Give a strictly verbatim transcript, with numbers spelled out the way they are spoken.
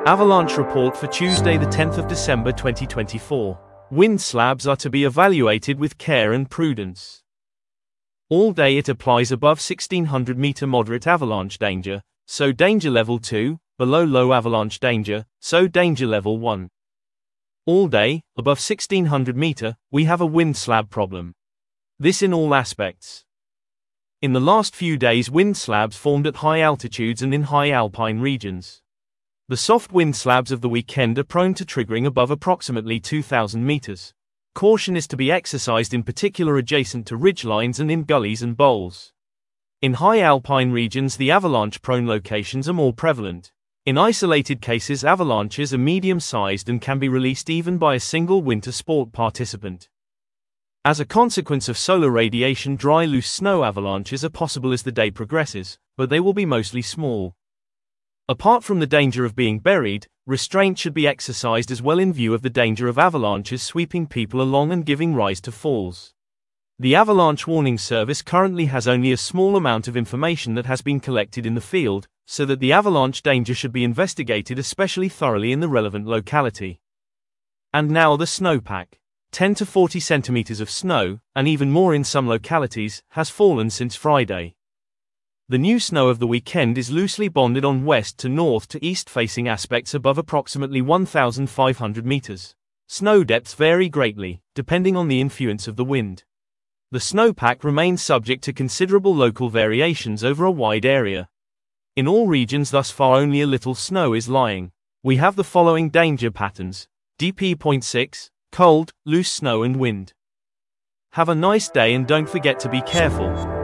Avalanche report for Tuesday the tenth of December twenty twenty-four. Wind slabs are to be evaluated with care and prudence. All day it applies above sixteen hundred meter moderate avalanche danger, so danger level two, below low avalanche danger, so danger level one. All day, above sixteen hundred meter, we have a wind slab problem. This in all aspects. In the last few days wind slabs formed at high altitudes and in high alpine regions. The soft wind slabs of the weekend are prone to triggering above approximately two thousand meters. Caution is to be exercised in particular adjacent to ridgelines and in gullies and bowls. In high alpine regions the avalanche-prone locations are more prevalent. In isolated cases avalanches are medium-sized and can be released even by a single winter sport participant. As a consequence of solar radiation, dry loose snow avalanches are possible as the day progresses, but they will be mostly small. Apart from the danger of being buried, restraint should be exercised as well in view of the danger of avalanches sweeping people along and giving rise to falls. The Avalanche Warning Service currently has only a small amount of information that has been collected in the field, so that the avalanche danger should be investigated especially thoroughly in the relevant locality. And now the snowpack. ten to forty centimeters of snow, and even more in some localities, has fallen since Friday. The new snow of the weekend is loosely bonded on west to north to east facing aspects above approximately one thousand five hundred meters. Snow depths vary greatly, depending on the influence of the wind. The snowpack remains subject to considerable local variations over a wide area. In all regions thus far only a little snow is lying. We have the following danger patterns. D P zero point six, cold, loose snow and wind. Have a nice day and don't forget to be careful.